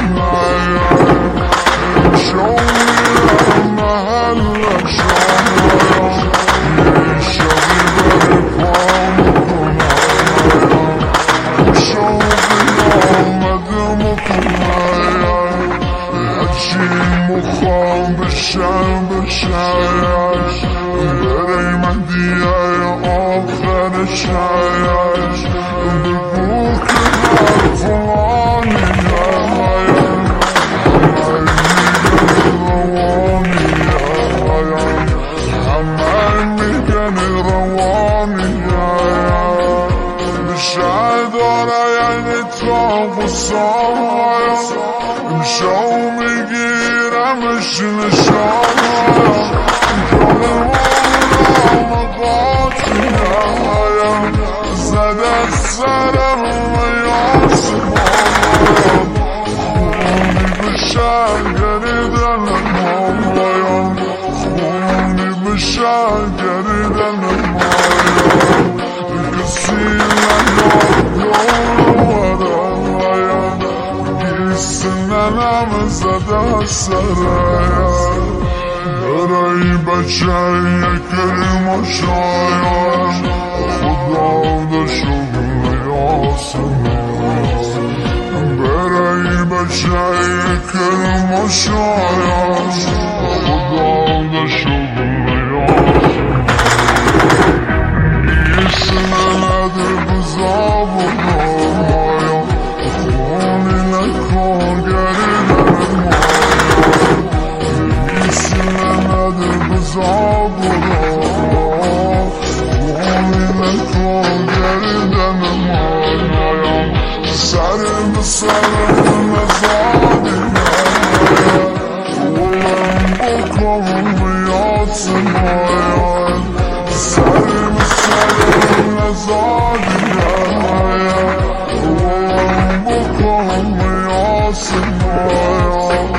برای من دیگه آخر شاید بگو که حرفانیه همه میگن روانیه شاید داره یعنی تا بسایا شو میگیرمش نشانم زده سرم یاس مایم خونی بشه گریدن مایم خونی بشه گریدن مایم کسی نیاد ورایم گیسننم زده سرم برای بچه کلمه شاید خدا داشو برای بچه کلمه شاید خدا داشو نیسنه نده بزا بگایم خونی نکن گریدن مایم نیسنه نده بزا بگایم خونی نکن گریدن مایم سر به سر نزادی اولم بکن یاس مایم سر به سر نزادی اولم بکن یاس مایم